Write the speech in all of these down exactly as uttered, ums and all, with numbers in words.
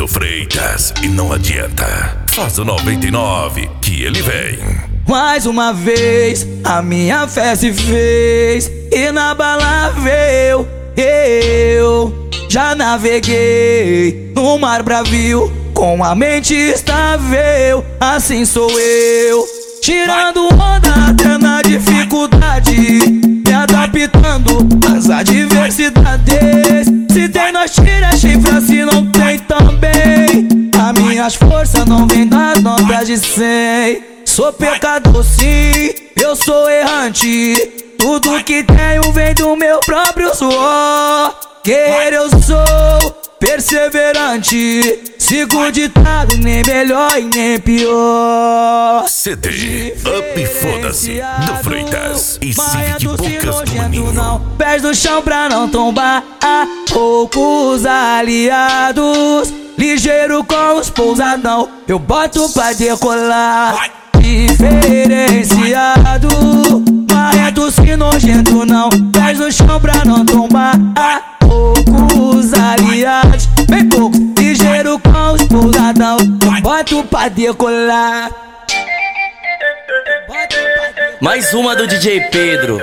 do Freitas e não adianta. Faz o noventa e nove que ele vem. Mais uma vez a minha fé se fez inabalável. Eu já naveguei no mar bravio com a mente estável. Assim sou eu, tirando onda até na dificuldade, me adaptando às adversidades. Se tem nós tira chifra, se não tem também. As minhas forças não vêm das notas de cem. Sou pecador sim, eu sou errante. Tudo que tenho vem do meu próprio suor. Guerreiro eu sou, perseverante. Sigo o ditado, nem melhor e nem pior. C D Up Foda-se do Freitas e Civic Bocas do Maninho. Não pés do chão pra não tombar. Há poucos aliados, ligeiro com os pousadão, eu boto pra decolar. Diferenciado, marreto se nojento não pés no chão pra não tombar. Há poucos aliados, bem poucos, ligeiro com os pousadão, eu boto pra decolar. Mais uma do D J Pedro.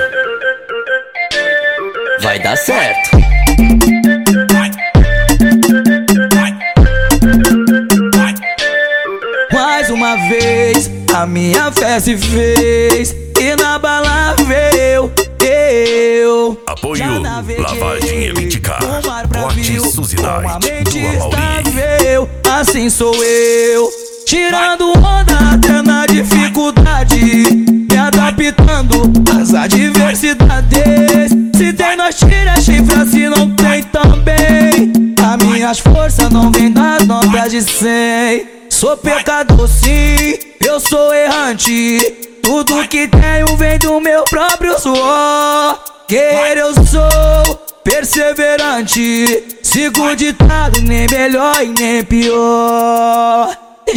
Vai dar certo. Mais uma vez a minha fé se fez inabalável. Eu apoio Lavagem Elite Car, Porte Suzinite do Amauri. Assim sou eu, tirando onda até na dificuldade, me adaptando às adversidades. Se tem nós tira chifra, se não tem também. As minhas forças não vêm das notas de cem. Sou pecador sim, eu sou errante. Tudo que tenho vem do meu próprio suor. Guerreiro eu sou, perseverante. Sigo o ditado, nem melhor e nem pior.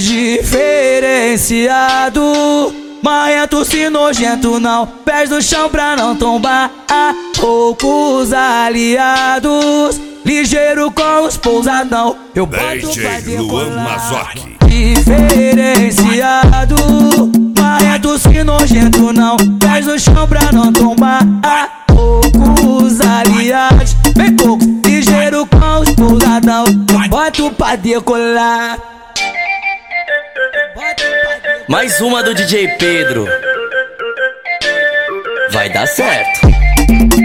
Diferenciado, marrento se nojento não pés no chão pra não tombar. Há poucos aliados, ligeiro com os pousadão, eu boto pra decolar. Diferenciado, marrento se nojento não pés no chão pra não tombar. Há poucos aliados, bem poucos, ligeiro com os pousadão, eu boto pra decolar. Mais uma do D J Pedro. Vai dar certo.